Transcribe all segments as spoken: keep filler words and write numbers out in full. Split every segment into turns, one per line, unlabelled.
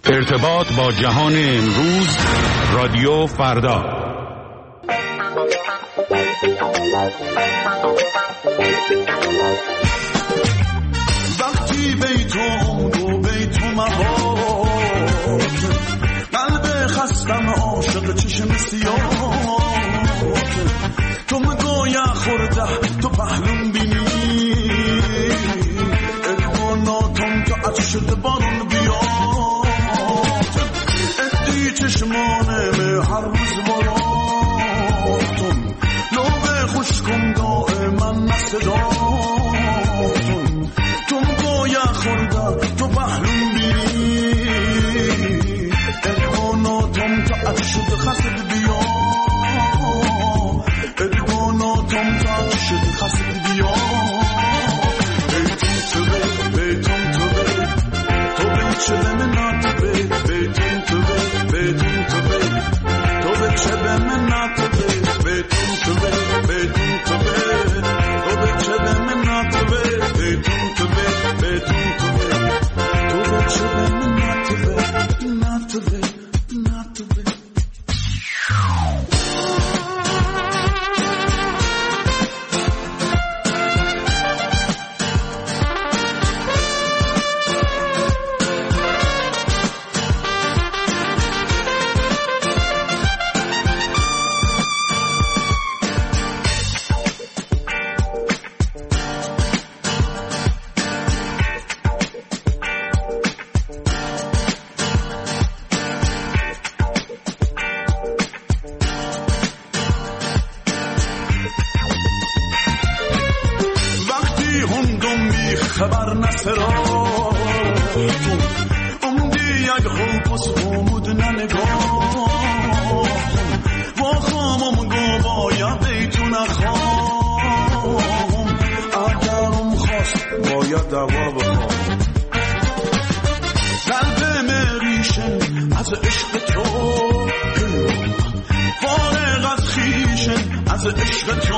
ارتباط با جهان امروز، رادیو فردا.
وقتی بیتون و بیتون مباد، قلب خستم عاشق چشم سیاه، تو مگویا خورده تو پهلون بینی، ادواناتم تو عطش شده بارون بیاد، ادی چشمانه هر روز باراتون، لوبه خوشکم دائما نصداتون، تو مگویا خورده تو پهلون بینی، ادواناتم تو عطش شده خسد بیاد، ادواناتم تو عطش شده خسد بیاد. بیتون تو بی، تو بی چه به من نات بی، بیتون تو بی، بیتون تو بی، تو بی چه به من نات بی، بیتون تو بی، بیتون تو بی، تو بی چه به من نات بی، بیتون تو بی، بیتون تو بی، تو بی چه به من نات بی، نات بی، نات بی. خبر نسراتون امدی یک خوبس خومود ننگاهون و خامم گو باید بیتون خواهم، اگرم خواست باید دوا بخوام، قلب مریشن از عشق تو، فارغ از خیشن از عشق تو،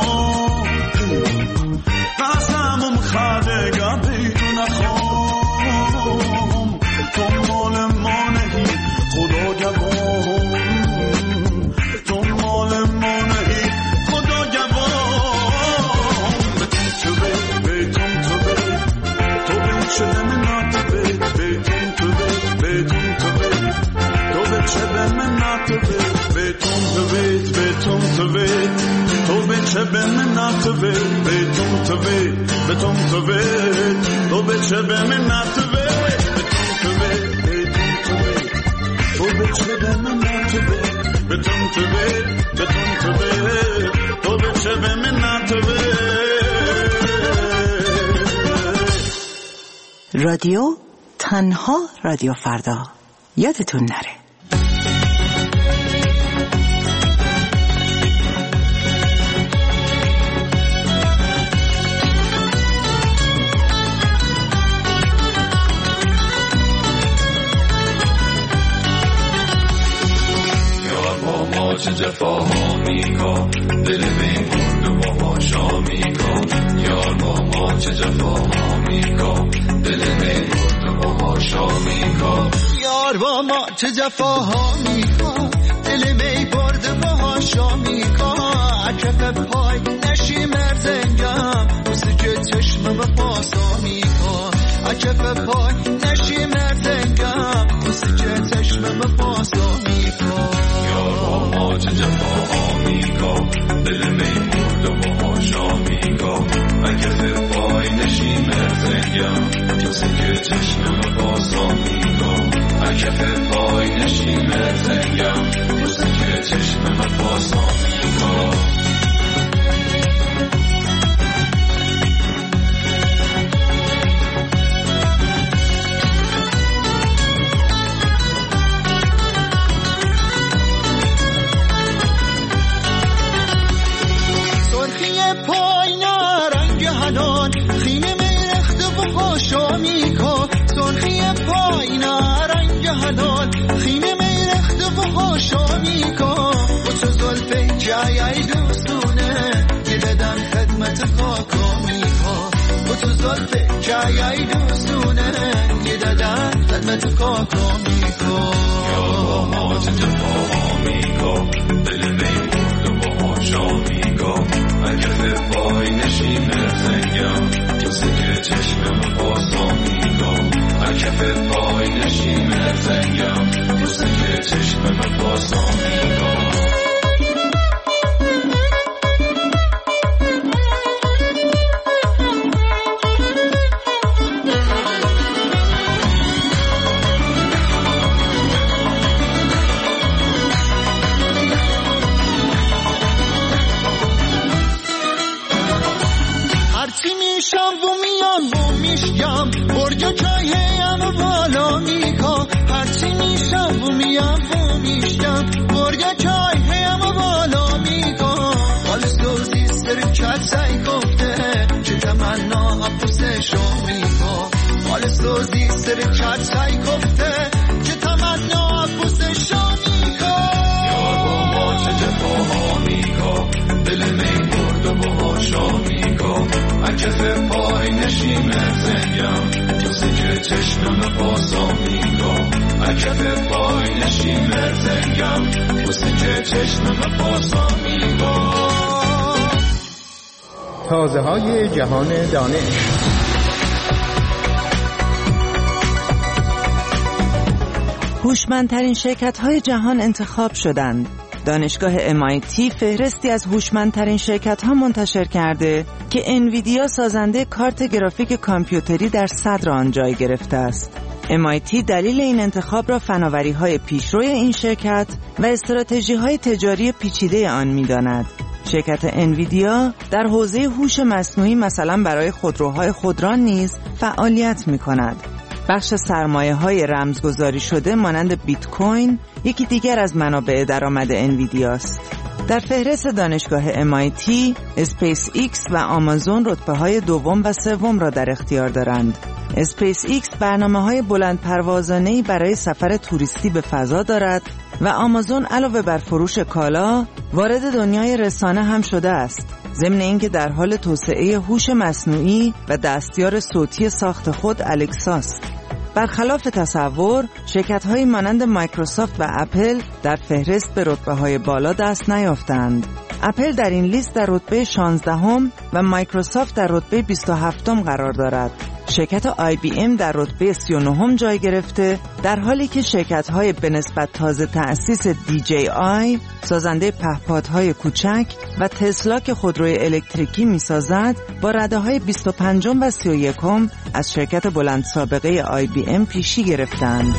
قسمم خدگه بیتون خواهم، تو مال ما نهی خدا گواهم، تو مال ما نهی خدا گواهم. بیتون تو بی، بیتون تو بی، تو بی چه به من نات بی، بیتون تو بی، بیتون تو بی، تو بی چه به من نات بی، بیتون تو بی، بیتون تو بی، تو بی چه به من نات بی، بیتون تو بی، بیتون تو بی، تو بی چه به من نات بی، بیتون تو بی، تو بی چه به من نات بی، بیتون تو بی، بیتون تو بی، تو بی چه به من نات بی.
رادیو تنها رادیو فردا، یادتون نره.
چه جفاها میکن دل من برد و با شامی کن، یار با ما چه جفاها میکن دل من برد و با شامی کن،
یار با ما چه جفاها میکن دل می برد و با شامی کن، عکف پای نشی مرزنگم موسیقی چشم و پاسا میکن، عکف پای نشی مرزنگم موسیقی چشم و پاسا میکن،
چه جفاها میکن دل می مرد و با شامی کن، اگه پای نشی مرزنگم تو سکه چشم و باسا میکن، اگه پای نشی مرزنگم تو سکه چشم و باسا میکن.
خیمه میرخت و هاشا میکن و تو زلفه جایی دوستونه یه بدن خدمت خاکا میکن و تو زلفه جایی دوستونه یه بدن خدمت خاکا میکن.
کف پای نشیم زنگم دوست که چشمم پاسا میگم
هرچی میشم و میام و میشگم برگا چایه و بالا میکا هرچی میشم و میام و میشگم برگا چایه و بالا میکا حال سوزی سرکت سعی گفته چه تمنا حفظش میکا حال سوزی سرکت سعی گفته چه تمنا حفظش میکا
یار با ما چه جفاها میکا دل می برد و باهاشا میکا کف پای نشیم زنگم دوست که چشمم پاسا میگا کف پای نشیم زنگم دوست که چشمم پاسا میگا
تازه های جهان دانش.
هوشمندترین شرکت‌های جهان انتخاب شدند. دانشگاه ام آی تی فهرستی از هوشمندترین شرکت‌ها منتشر کرده که انویدیا سازنده کارت گرافیک کامپیوتری در صدر آن جای گرفته است. ام آی تی دلیل این انتخاب را فناوری‌های پیشروی این شرکت و استراتژی‌های تجاری پیچیده آن می‌داند. شرکت انویدیا در حوزه هوش مصنوعی مثلا برای خودروهای خودران نیز فعالیت می‌کند. بخش سرمایه‌های رمزگذاری شده مانند بیت کوین یکی دیگر از منابع درآمد انویدیا است. در فهرست دانشگاه ام آی تی، اسپیس ایکس و آمازون رتبه‌های دوم و سوم را در اختیار دارند. اسپیس ایکس برنامه‌های بلند پروازانه‌ای برای سفر توریستی به فضا دارد و آمازون علاوه بر فروش کالا، وارد دنیای رسانه هم شده است. ضمن اینکه در حال توسعه هوش مصنوعی و دستیار صوتی ساخت خود الکساست. برخلاف تصور، شرکت‌های مانند مایکروسافت و اپل در فهرست به رتبه‌های بالا دست نیافتند. اپل در این لیست در رتبه شانزدهم و مایکروسافت در رتبه بیست و هفتم قرار دارد. شرکت آی بی ام در رتبه سی و نهم جای گرفته، در حالی که شرکت‌های به نسبت تازه تأسیس دی جی آی، سازنده پهپادهای کوچک و تسلا که خودروی الکتریکی می‌سازد، با رده‌های بیست و پنجم و سی و یکم از شرکت بلند سابقه آی بی ام پیشی گرفتند.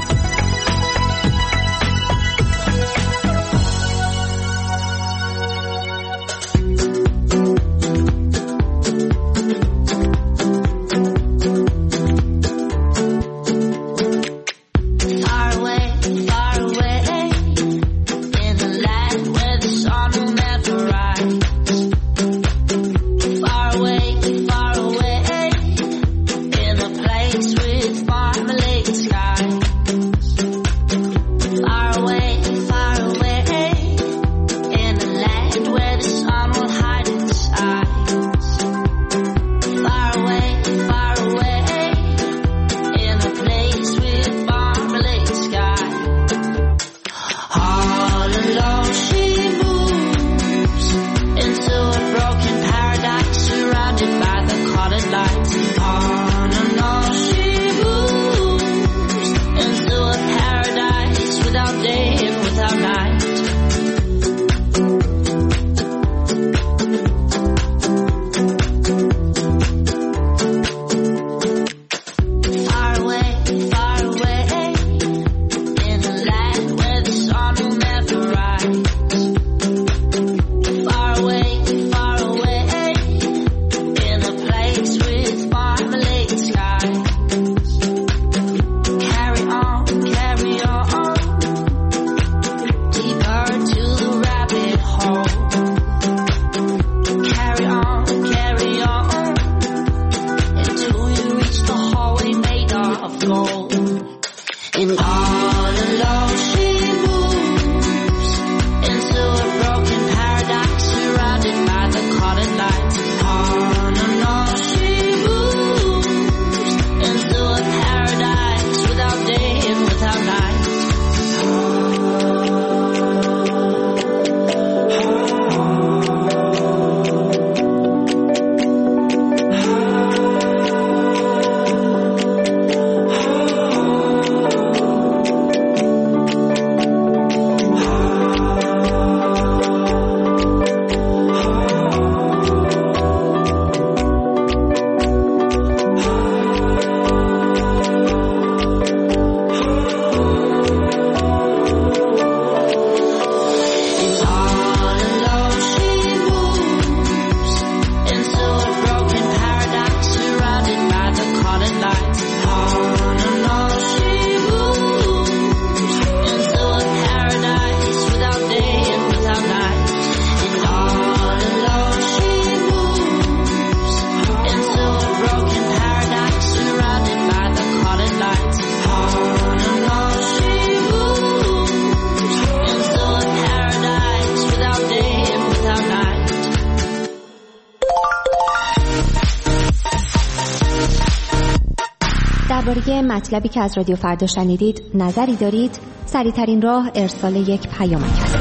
درباره مطلبی که از رادیو فردا شنیدید نظری دارید؟ سریع‌ترین راه ارسال یک پیامک است.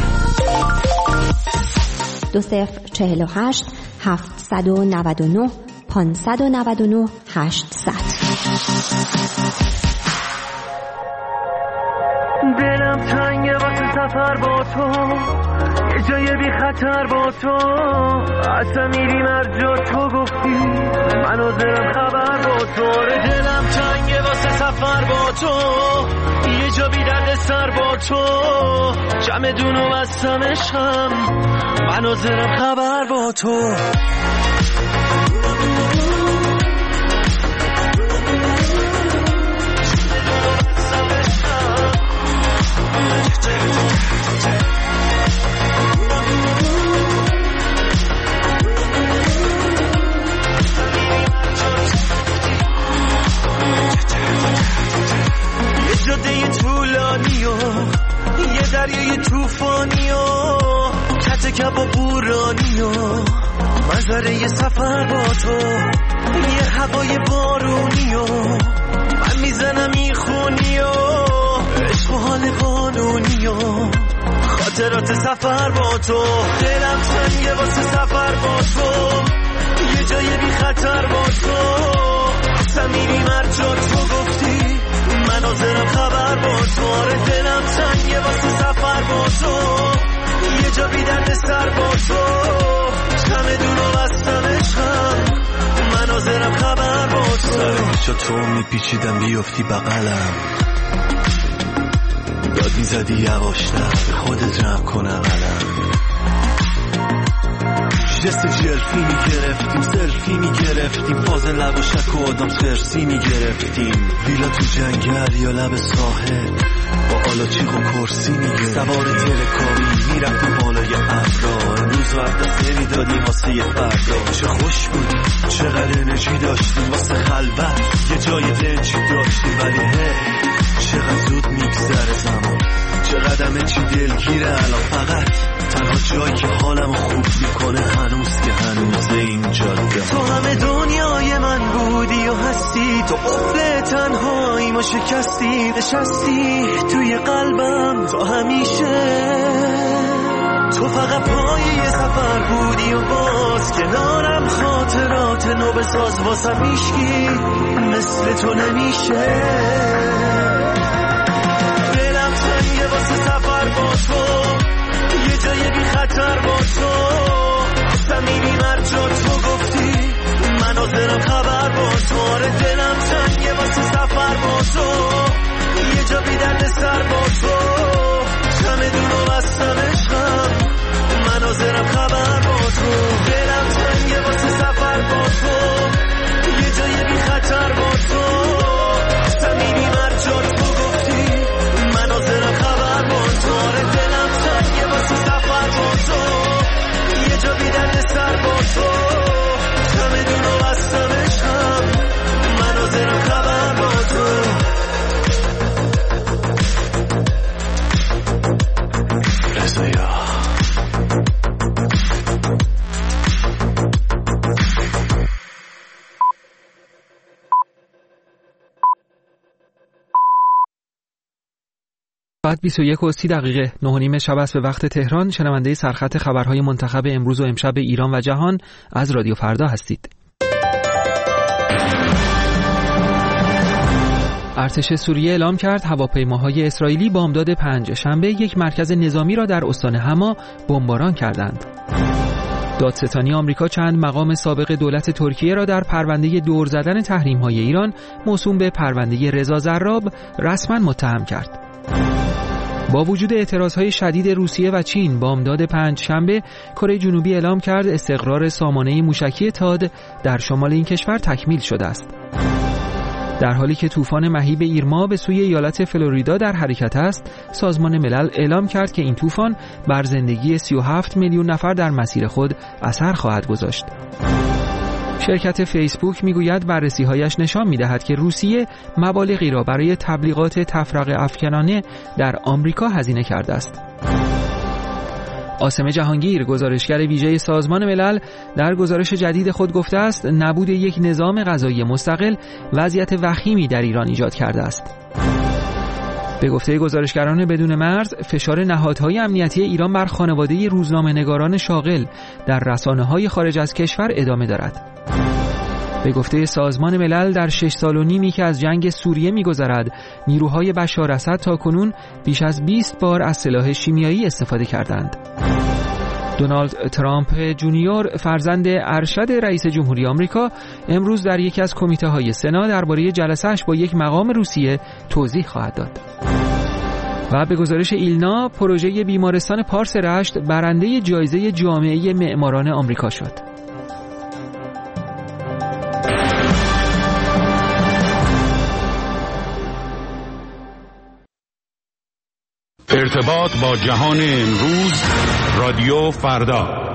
دو صفر چهل و هشت هفتصد و نود و نه پانصد و نود و نه هشتصد.
دلم تنگه واسه سفر با تو، یه جای بی خطر با تو، اصلا میریم هر جا تو گفتی، من حاضرم خبر با تو. دلم تنگه واسه سفر با تو، یه جا بی درد سر با تو، جمع دونو بستم عشقم، من حاضرم خبر با تو. جاده طولانی و یه دریای توفانی و کت کب و بورانی و منظره یه سفر با تو، یه هوای بارونی و من میزنم میخونی و عشق و حال قانونی و خاطرات سفر با تو. دلم تنگه واسه سفر با تو، یه جای بی خطر با تو، اصلا میریم هر جا تو گفتی، من حاضرم خبر با تو. آره دلم تنگه واسه سفر با تو، یه جا بی درد سر با تو، چمه دونو بستم عشقم، من حاضرم خبر با تو.
چا تو میپیچیدم بیفتی بغلم، داد میزدی یواشتر به خودت جمع کنم علم، جست جلفی میگرفتیم سلفی میگرفتیم، فاز لب و شک و آدم خرسی میگرفتیم، ویلا تو جنگل یا لب ساحل با آلاچیق و کرسی میگرفتیم، سوار تلکابی میرفتیم بالای ابرا، امروز وقت نمیدادیم واسه یه فردا. چه خوش بودیم چقدر انرژی داشتیم واسه خلوت، یه جای دنجی داشتیم، ولی هی چقدر زود میگذره زمان، چقدر چی دلگیره الان، فقط تنها جایی که حالم خوب میکنه هنوز که هنوز این جاده.
تو همه دنیای من بودی و هستی، تو قفل تنهایی ما شکستی، نشستی توی قلبم تا همیشه، تو فقط پای سفر بودی و باز کنارم خاطرات نو بساز، واسم میشکی مثل تو نمیشه. دلم تنگه واسه سفر با تو، یه جای بی خطر با تو، اصلا میریم هر جا تو گفتی، من حاضرم خبر با تو. آره دلم تنگه واسه سفر با تو، یه جا بی درد سر با تو، چمه دونو بستم عشقم، من حاضرم خبر با تو. دلم تنگه واسه سفر با تو، یه جای بی خطر با تو، اصلا میریم هر جا تو گفتی، من حاضرم خبر با تو. آره دلم تنگه واسه سفر با تو، یه جا بی درد سر با تو، چمه دونو بستم عشقم، من حاضرم خبر با تو. رضایا
بعد بیست و یک و سی دقیقه نه و نیم شب است به وقت تهران. شنونده سرخط خبرهای منتخب امروز و امشب ایران و جهان از رادیو فردا هستید. ارتش سوریه اعلام کرد هواپیماهای اسرائیلی بامداد پنج شنبه یک مرکز نظامی را در استان حما بمباران کردند. دادستانی آمریکا چند مقام سابق دولت ترکیه را در پرونده دور زدن تحریم‌های ایران موسوم به پرونده رضا زراب رسما متهم کرد. با وجود اعتراضهای شدید روسیه و چین، بامداد پنج شنبه کره جنوبی اعلام کرد استقرار سامانه موشکی تاد در شمال این کشور تکمیل شده است. در حالی که طوفان مهیب ایرما به سوی ایالت فلوریدا در حرکت است، سازمان ملل اعلام کرد که این طوفان بر زندگی سی و هفت میلیون نفر در مسیر خود اثر خواهد گذاشت. شرکت فیسبوک میگوید بررسی‌هایش نشان می‌دهد که روسیه مبالغی را برای تبلیغات تفرقه افکنانه در آمریکا هزینه کرده است. عاصمه جهانگیر گزارشگر ویژه سازمان ملل در گزارش جدید خود گفته است نبود یک نظام قضایی مستقل وضعیت وخیمی در ایران ایجاد کرده است. به گفته گزارشگران بدون مرز، فشار نهادهای امنیتی ایران بر خانواده روزنامه‌نگاران شاغل در رسانه‌های خارج از کشور ادامه دارد. به گفته سازمان ملل در شش سال و نیمی که از جنگ سوریه می‌گذرد، نیروهای بشار اسد تاکنون بیش از بیست بار از سلاح شیمیایی استفاده کردند. دونالد ترامپ جونیور فرزند ارشد رئیس جمهوری آمریکا امروز در یکی از کمیته‌های سنا درباره جلسه‌اش با یک مقام روسیه توضیح خواهد داد. و به گزارش ایلنا، پروژه بیمارستان پارس رشت برنده جایزه جامعه معماران آمریکا شد.
ارتباط با جهان امروز، رادیو فردا.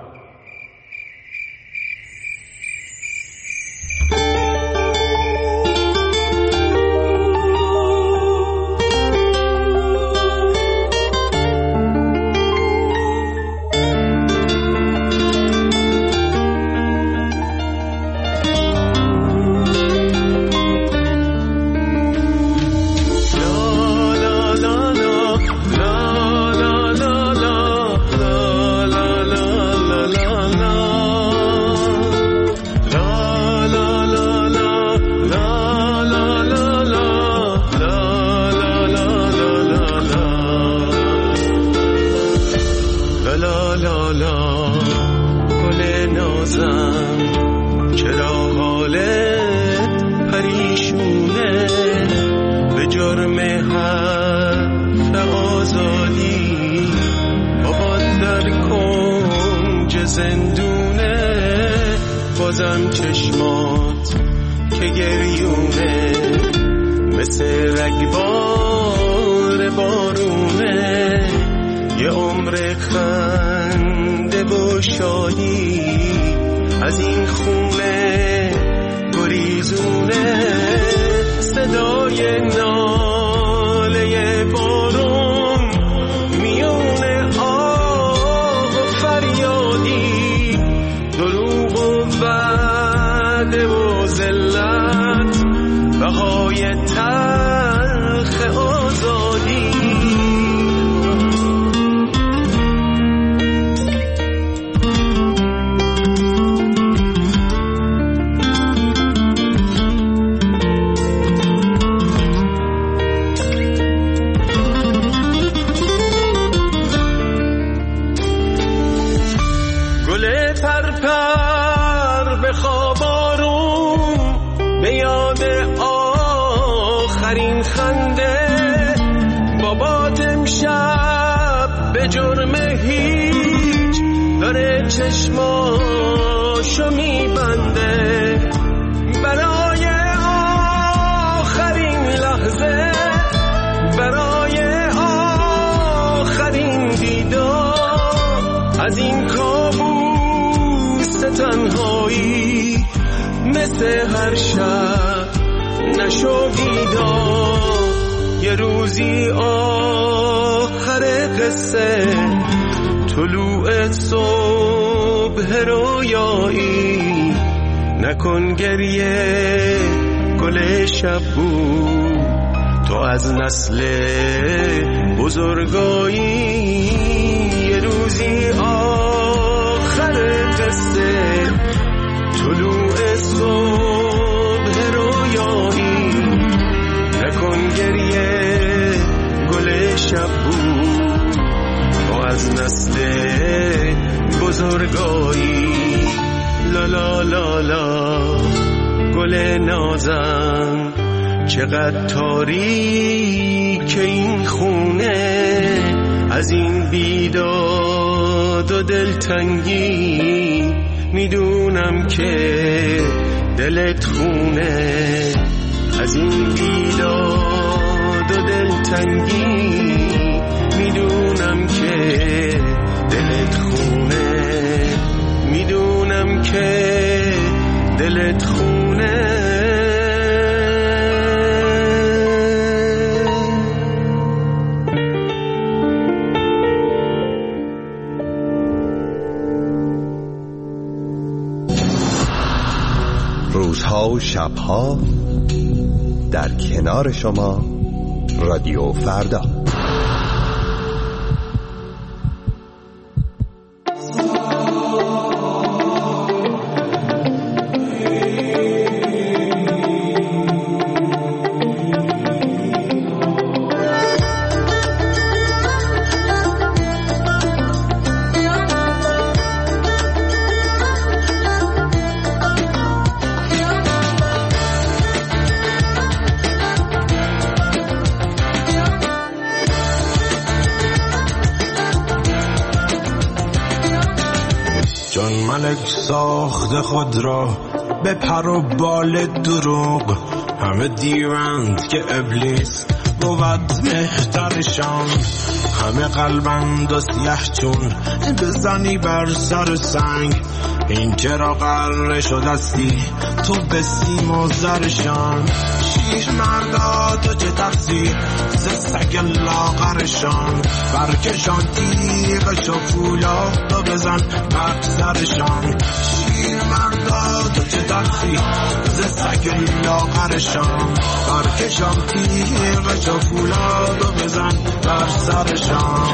بازم چشمات که گریونه مثل رگبار بارونه، یه عمر خنده و شادی از این خونه گریزونه، صدای ناله بارون میونه آه و فریادی، دروغ و وعده و ذلت، بهای تلخ آزادی. چشماشو میبنده برای آخرین لحظه، برای آخرین دیدار از این کابوس تنهایی، مثل هر شب نشو بیدار، یه روزی آخر قصه، طلوع صبح رویایی، نکن گریه گل شب بود، تو از نسل بزرگایی، یه روزی آخر قصه، طلوع صبح رویایی، نکن گریه گل شب بود، تو از نسل بزرگایی. لا لا لا لا گل نازم، چقدر تاریک این خونه، از این بیداد و دلتنگی، میدونم که دلت خونه، از این بیداد و دلتنگی، میدونم که دلت خونه، میدونم که دلت خونه.
روزها و شبها در کنار شما رادیو فردا.
ساخت خود را به پر و بال دروغ، همه دیرند که ابلیس بود مهترشان، همه قلبند و سیه چون بزنی بر سر سنگ، این چرا قره شدستی تو به سیم و زرشان، شیر مردا تو چه ترسی ز سگ لاغرشان، برکشان تیغش و فولاد و بزن بر سرشان، شیر مردا تو چه ترسی ز سگ لاغرشان، برکشان تیغش و فولاد و بزن بر سرشان.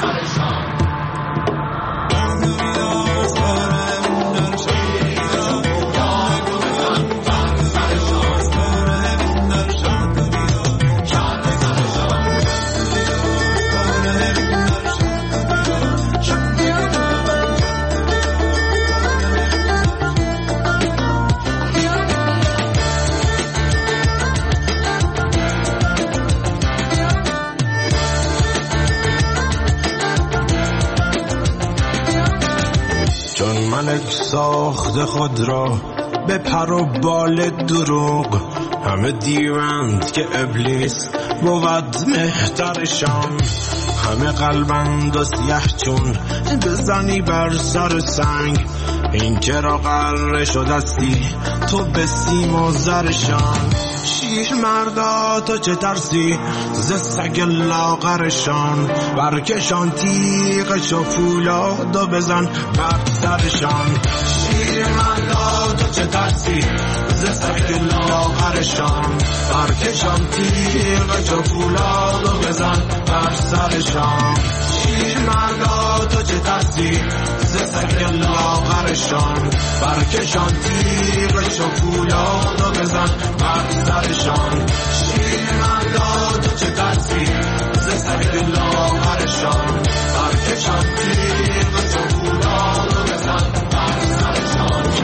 ملک ساخت خود را به پر و بال دروغ، همه دیرند که ابلیس بود مهترشان، همه قلبند و سیه چون بزنی بر سر سنگ، این چرا قره شدستی تو به سیم و زرشان، شیر مردا تو چه ترسی ز سگ لاغرشان، برکشان تیغش و فولاد و بزن بر سرشان، شیر مردا تو چه ترسی ز سگ لاغرشان، برکشان تیغش و فولاد و بزن بر سرشان، شیر مردا تو چه ترسی ز سگ لاغرشان، برکشان تیغش و فولاد و بزن بر سرشان، شیر مردا تو چه ترسی ز سگ لاغرشان، برکشان تیغش و فولاد و بزن بر سرشان.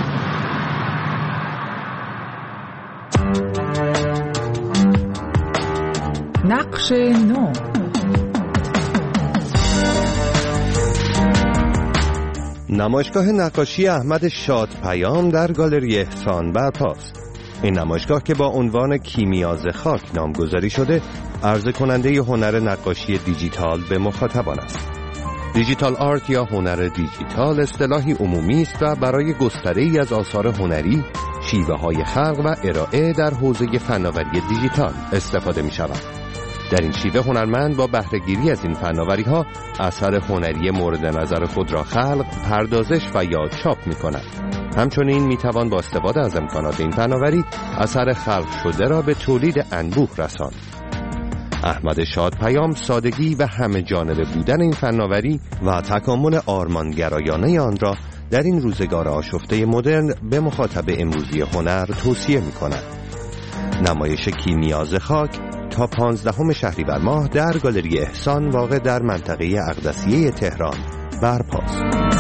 نقش نو.
نمایشگاه نقاشی احمد شادپیام در گالری احسان برپاست. این نمایشگاه که با عنوان کیمیا ز خاک نامگذاری شده، عرضه کننده هنر نقاشی دیجیتال به مخاطبان است. دیجیتال آرت یا هنر دیجیتال اصطلاحی عمومی است و برای گستره‌ای از آثار هنری، شیوه‌های خلق و ارائه در حوزه فناوری دیجیتال استفاده می‌شود. در این شیوه هنرمند با بهره‌گیری از این فناوری‌ها اثر هنری مورد نظر خود را خلق، پردازش و یا چاپ می‌کند. همچنین می‌توان با استفاده از امکانات این فناوری اثر خلق شده را به تولید انبوه رساند. احمد شادپیام سادگی و همه جانبه بودن این فناوری و تکامل آرمانگرایانه آن را در این روزگار آشفته مدرن به مخاطب امروزی هنر توصیه می‌کند. نمایش کیمیا ز خاک تا پانزدهم شهریور ماه در گالری احسان واقع در منطقه اقدسیه تهران برپاست.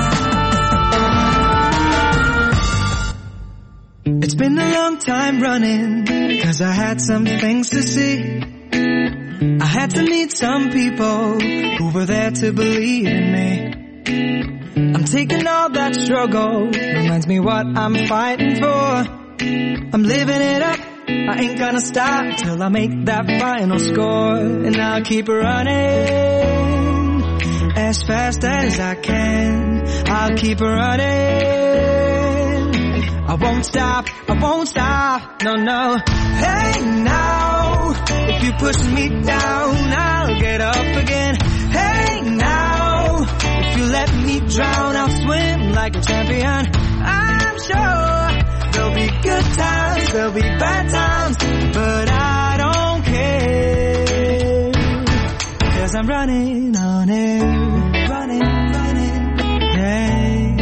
It's been a long time running, cause I had some things to see. I had to meet some people who were there to believe in me. I'm taking all that struggle, reminds me what I'm fighting for. I'm living it up, I ain't gonna stop till I make that final score. And I'll keep running as fast as I can. I'll keep running, I won't stop, I won't stop, no, no. Hey now, if you push me down, I'll get up again. Hey now, if you let me drown, I'll swim like a champion. I'm sure there'll be be good times, there'll be bad times, but I don't care, 'cause I'm running on air, running, running, yeah.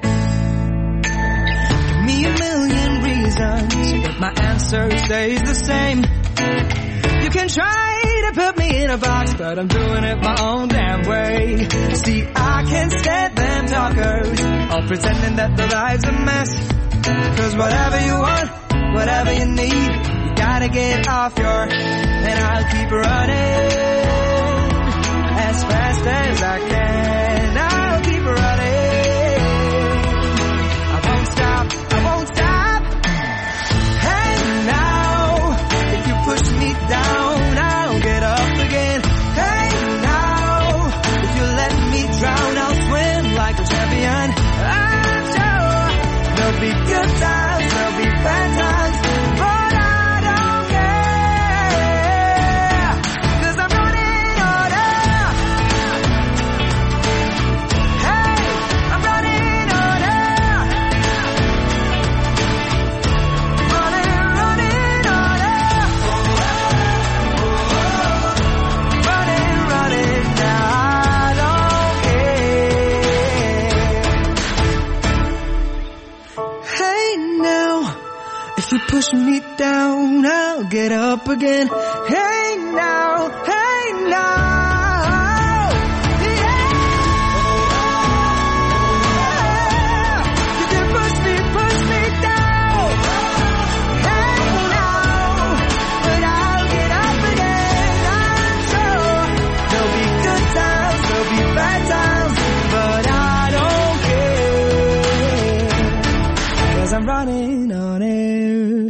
Give me a million reasons, but my answer stays the same. You can try to put me in a box, but I'm doing it my own damn way. See, I can't stand them talkers, all pretending that their life's a mess. 'Cause whatever you want, whatever you need, you gotta get off your, and I'll keep running as fast as I can. I'll keep running, I won't stop, I won't stop. Hey now, if you push me down, I'll get up again. Hey now, if you let me drown, I'll swim like a champion. I'm sure there'll be good times, there'll be bad times, but I don't care, 'cause I'm running on air. Hey, I'm running on air. Running, running on air. Running, running, now I don't care. Hey now, if you push me down, I'll get up again. Hey now, hey now, yeah. You can push me, push me down. Hey now, but I'll get up again. I'm sure there'll be good times, there'll be bad times, but I don't care, 'cause I'm running on air.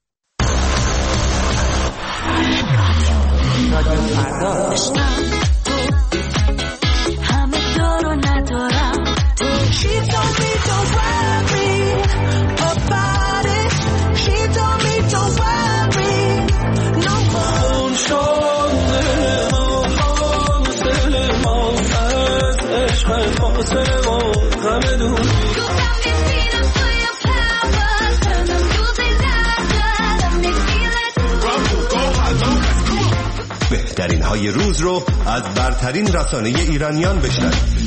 همه دارو ندارم. She told me don't worry about it. She told me don't worry no more.
بهترین های روز رو از برترین رسانه ایرانیان بشنوید.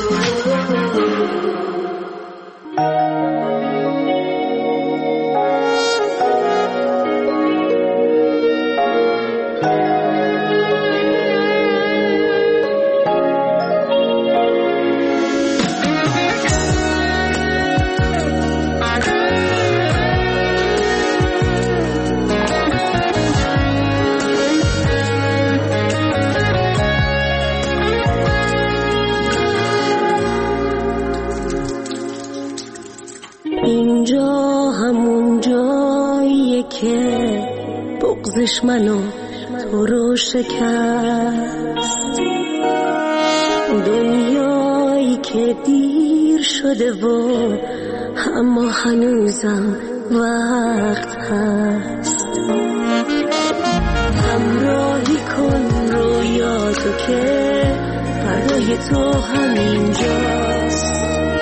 بغضش منو تو رو شکست، دنیایی که دیر شده و اما هنوزم وقت هست. همراهی کن رویاتو که فردای تو همینجاست.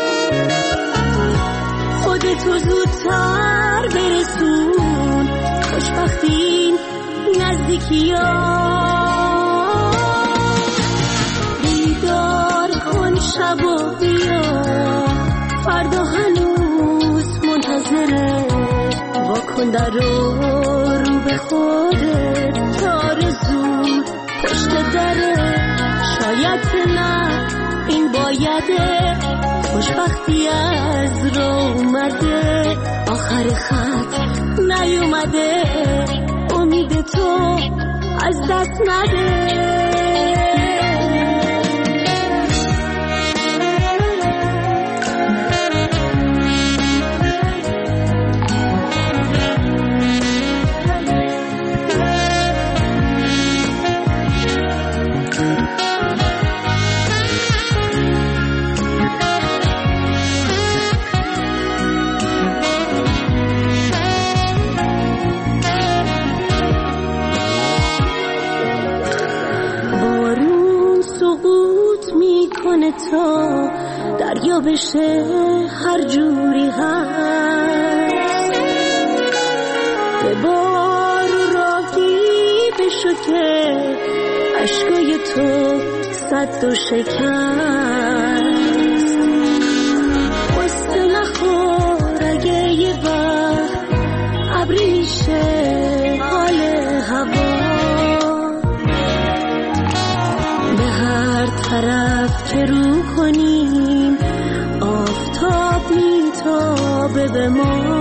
خودتو زودتر برسون، خوشبختی نزدیکی ها. بیدار کن شب و بیا، فردا هنوز منتظره. واکن در رو رو به خودت، آرزو پشت دره. شاید نه این بایده، خوشبختی از رو اومده. آخر خط نیومده، امید تو از دست نده. دریا بشه هر جوری هست، شو که عشقای تو صد و شکست واسه نخور اگه یه وقت ابری میشه حال هوا به هر طرف که رو کنیم آفتاب میتابه به ما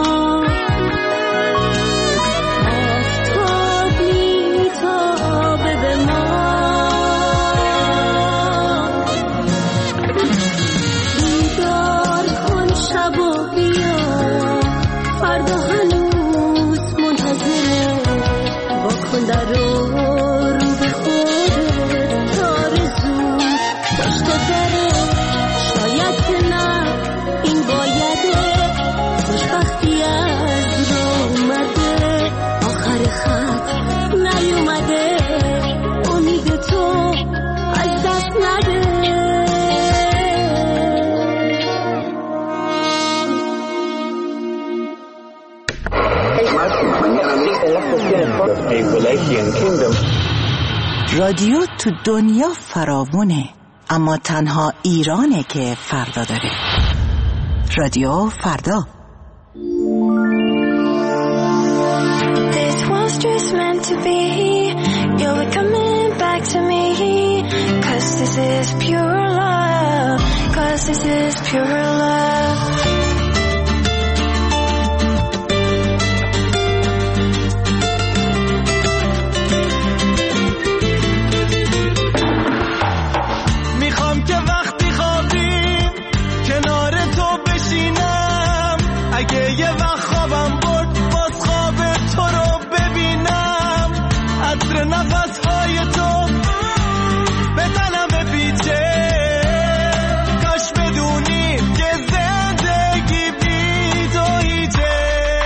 رادیو تو دنیا فراوونه، اما تنها ایرانه که فردا داره. رادیو فردا.
This was just meant to be. You're coming back to me. Cause this is pure love. Cause this is pure love.
اگه یه وقت خوابم برد باز خواب تو رو ببینم عطر نفس‌های تو به تنم بپیچه کاش بدونی که زندگی بی تو هیچه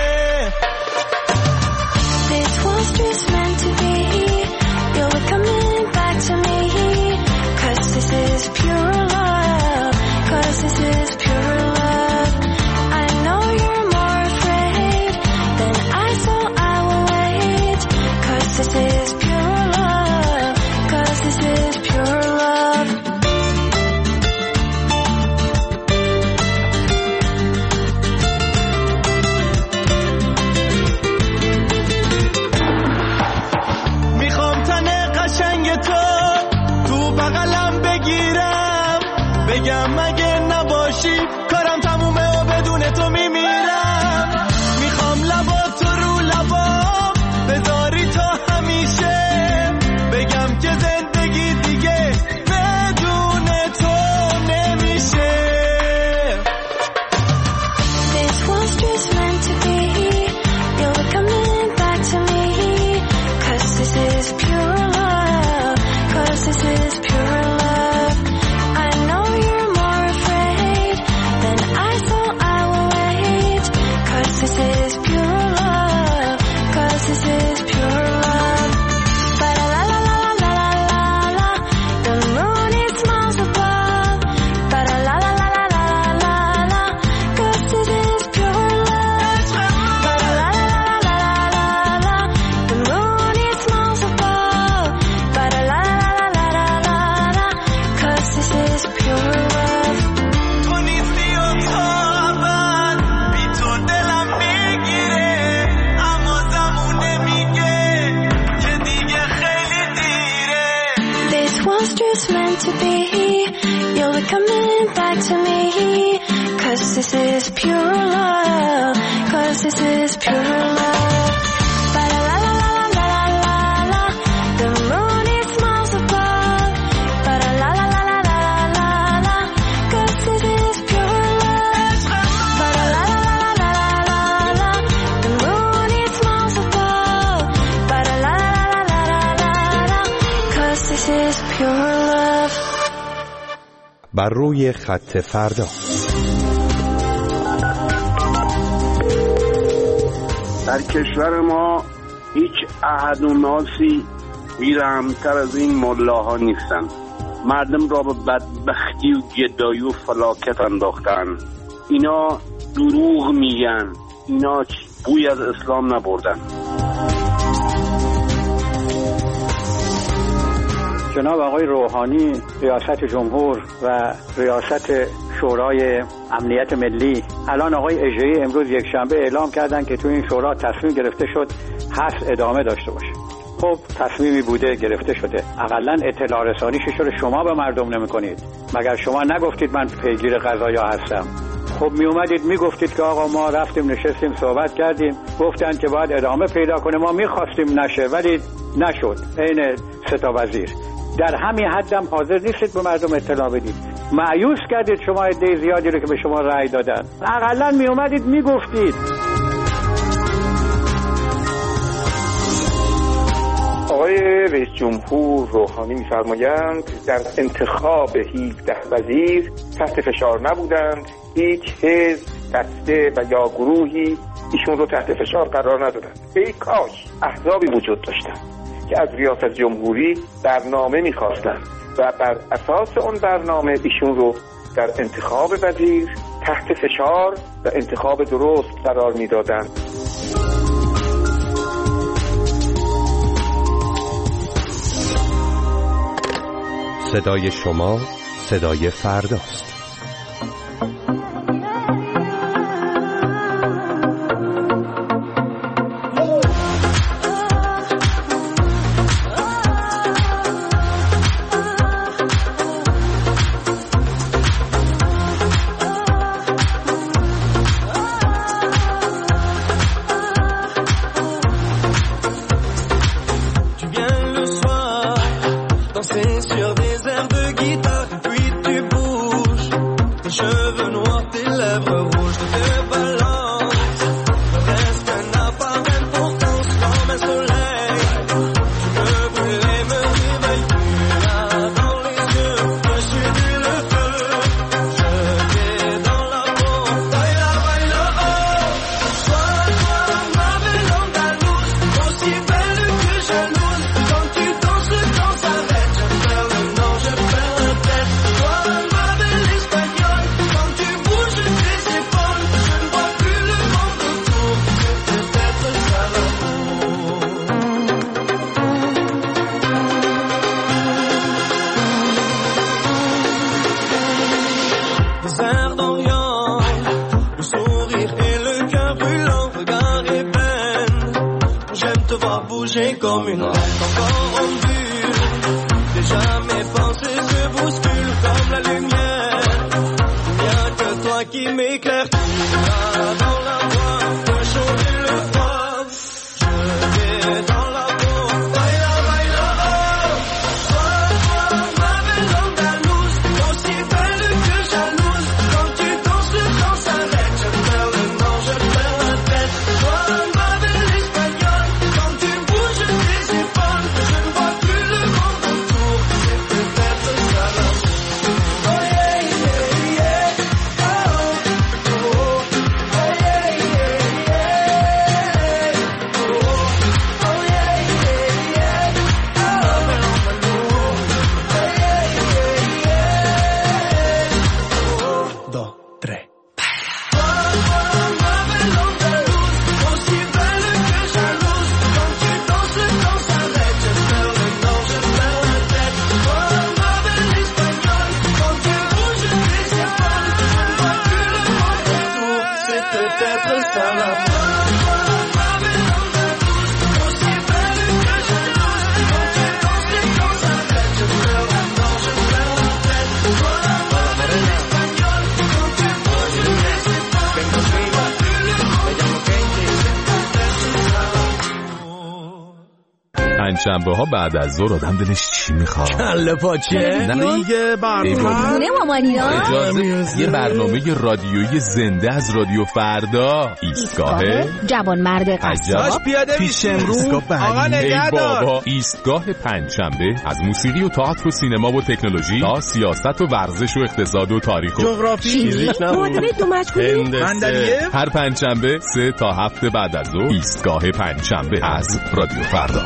This was just meant to be. You're coming back to me. Cause this is pure love. Cause this is pure love. This is pure love, cause this is pure love.
میخوام تن قشنگ تو تو بغلم بگیرم بگم اگه نباشی کارم تمومه و بدون تو میمیرم میخوام لبا تو رو لبام بذاری تا بگم که زندگی دیگه بدون تو نمیشه
This was just meant to be. You're coming back to me. Cause this is pure love. Cause this is pure love. I know you're more afraid than I, so I will wait. Cause this is pure love. Cause this is pure love. Coming back to me. Cause this is pure love. Cause this is pure love. Ba la la la la la la la. The moon it smiles above. Ba la la la la la la la. Cause this is pure love. Ba la la la la la la. The moon it smiles above. Ba la la la la la la. Cause this is pure love.
بر روی خط فردا.
در کشور ما هیچ احد و ناسی بیرحم‌تر از این ملاها نیستن. مردم را به بدبختی و گدایی و فلاکت انداختن. اینا دروغ میگن. اینا بوی از اسلام نبردن.
جناب آقای روحانی ریاست جمهور و ریاست شورای امنیت ملی، الان آقای اژه‌ای امروز یک شنبه اعلام کردن که تو این شورا تصمیم گرفته شد حبس ادامه داشته باشه. خب تصمیمی بوده گرفته شده، حداقل اطلاع رسانیش رو شما به مردم نمی‌کنید. مگر شما نگفتید من پیگیر قضایا هستم؟ خب می اومدید می گفتید که آقا ما رفتیم نشستیم صحبت کردیم، گفتن که باید ادامه پیدا کنه، ما می خواستیم نشه ولی نشد. عین سه تا وزیر. در همین حدم حاضر نیستید به مردم اطلاع بدید. مایوس کردید شما عده زیادی رو که به شما رأی دادن. حداقل می اومدید می گفتید.
آقای رئیس جمهور روحانی می‌فرمایند در انتخاب هفده وزیر تحت فشار نبودند، هیچ حزب، دسته و یا گروهی ایشون رو تحت فشار قرار ندادند. ای کاش احزابی وجود داشتند که از ریاست جمهوری برنامه می‌خواستند و بر اساس اون برنامه ایشون رو در انتخاب وزیر تحت فشار و انتخاب درست قرار می‌دادند.
صدای شما صدای فرداست.
Comme une reine encore en vue, déjà mes pensées se bousculent comme la lumière. Il n'y a que toi qui m'éclaire, tu vas dans la voie pour changer le froid. Je vais dans la peau, baila, baila, oh. Toi, toi, ma belle andalouse, aussi belle que jalouse. Quand tu danses, le temps s'arrête, je perds le nord, je perds la tête. Toi, ma belle espagnole, quand tu bouges tes épaules, je ne vois plus le monde autour, c'est peut-être ça l'amour. Oh yeah, yeah, yeah, oh, oh, oh, yeah, yeah, yeah, oh, oh, yeah, yeah, yeah, oh, ma belle andalouse, oh, yeah, yeah, yeah, oh, dos, tres.
پنجشنبه ها بعد از ظهر آدم دلش چی میخواد؟
کله پاچه؟
نه دیگه برنامه
خونه مامانیا.
اجازه یه برنامه رادیویی زنده از رادیو فردا. ایستگاه
جوانمرد قصاب
پیش امروز. آقا نگهدار. بابا ایستگاه پنجشنبه از موسیقی و تئاتر و سینما و تکنولوژی تا سیاست و ورزش و اقتصاد و تاریخ و
جغرافی فیزیک معادله دو مجهولی
هر پنجشنبه سه تا هفت بعد از ظهر ایستگاه پنجشنبه از رادیو فردا.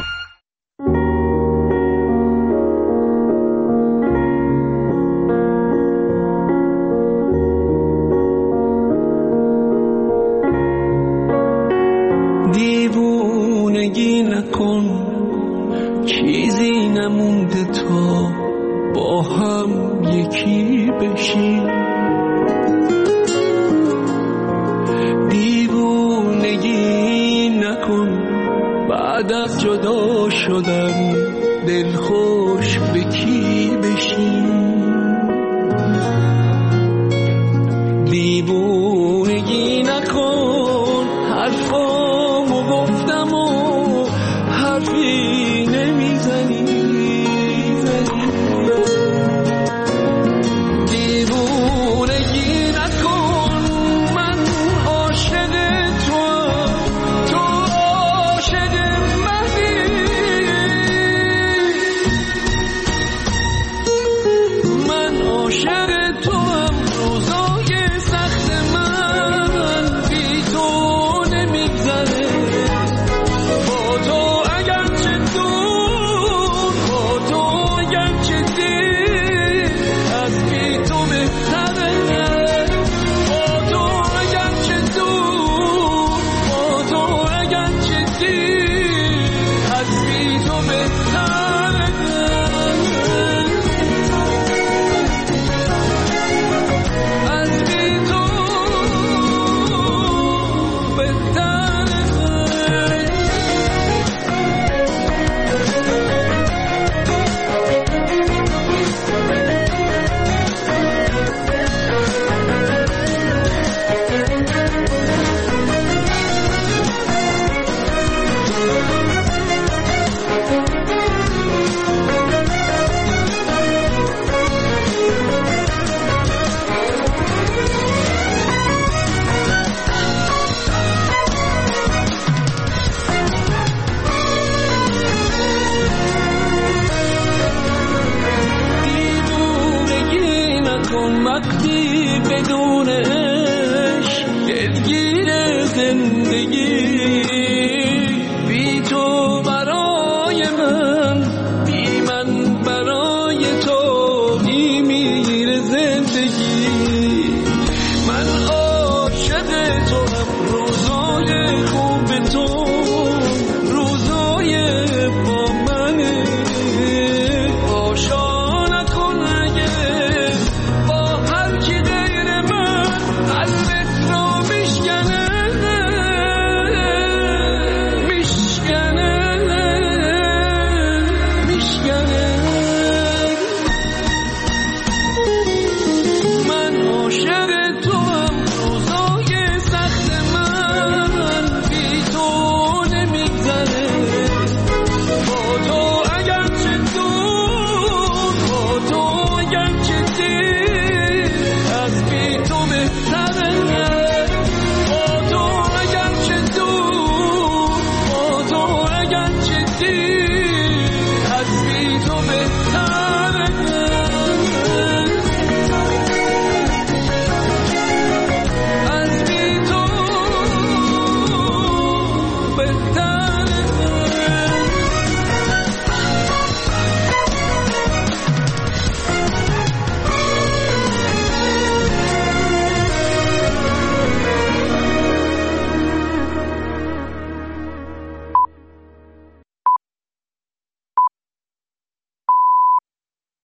دیوونگی نکن چیزی نمونده
تا با هم یکی بشیم. دیوونگی نکن بعد از جدا شدن دل خوش به کی بشیم. دیوونگی نکن حرفامو گفتم و حرفی نمیزنی. دیوونگی نکن من عاشق توام تو عاشق منی. من عاشق توام روزای سخت من بی تو نمیگذره. با تو اگرچه دور با تو اگرچه دیر از بی تو بهتره. با تو اگرچه دور با تو اگرچه دیر از بی تو بهتره. از بی تو بهتره. دیوونگی نکن وقتی بدون